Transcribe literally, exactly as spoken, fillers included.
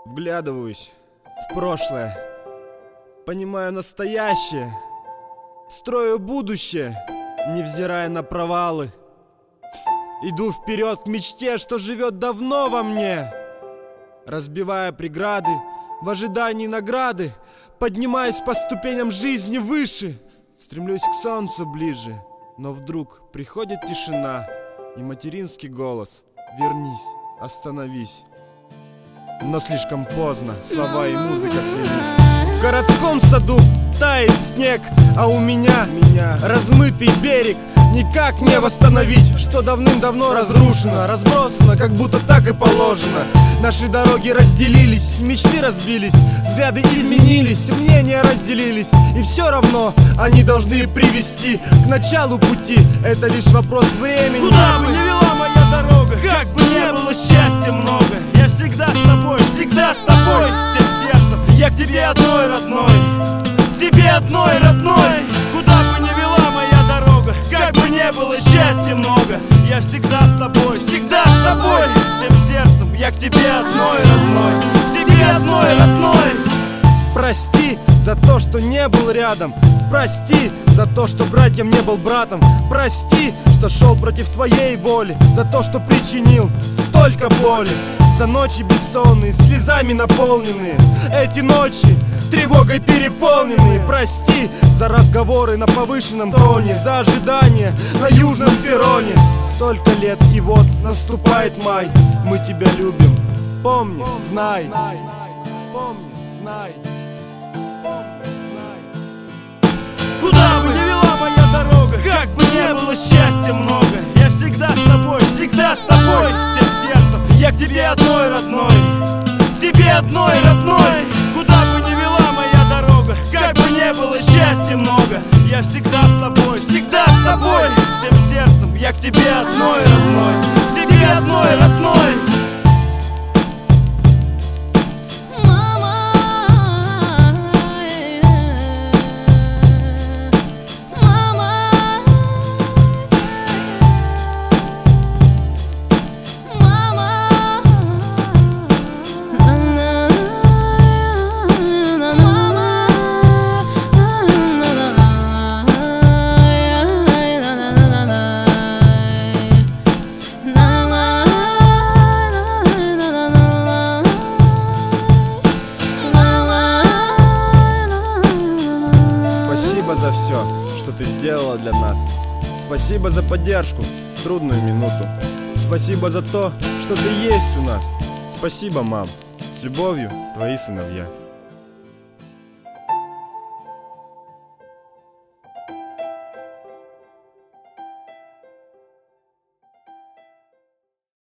Вглядываюсь в прошлое, понимаю настоящее, строю будущее, невзирая на провалы. Иду вперед к мечте, что живет давно во мне, разбивая преграды в ожидании награды. Поднимаюсь по ступеням жизни выше, стремлюсь к солнцу ближе. Но вдруг приходит тишина и материнский голос: вернись, остановись. Но слишком поздно, слова и музыка слились. В городском саду тает снег, а у меня, меня размытый берег. Никак не восстановить, что давным-давно разрушено, разбросано, как будто так и положено. Наши дороги разделились, мечты разбились, взгляды изменились, мнения разделились. И все равно они должны привести к началу пути. Это лишь вопрос времени. Куда бы ни вела моя дорога, как бы не было счастья много, я всегда с тобой, всегда с тобой, всем сердцем. Я к тебе одной родной, к тебе одной родной. Куда бы ни вела моя дорога, как бы не было счастья много, я всегда с тобой, всегда с тобой, всем сердцем. Я к тебе одной родной, к тебе одной родной. Прости за то, что не был рядом. Прости за то, что братьям не был братом. Прости, что шел против твоей воли. За то, что причинил столько боли. За ночи бессонные, слезами наполненные. Эти ночи тревогой переполненные. Прости за разговоры на повышенном тоне, за ожидания на южном перроне. Столько лет, и вот наступает май. Мы тебя любим, помни, знай. Помни, знай. Куда бы ни вела моя дорога, как бы не было счастья много, я всегда с тобой, всегда с тобой, всем сердцем. Я к тебе одной родной, к тебе одной родной. Куда бы ни вела моя дорога, как бы не было счастья много, я всегда с тобой, всегда с тобой, всем сердцем. Я к тебе одной родной, к тебе одной родной. Спасибо за все, что ты сделала для нас. Спасибо за поддержку в трудную минуту. Спасибо за то, что ты есть у нас. Спасибо, мам. С любовью, твои сыновья.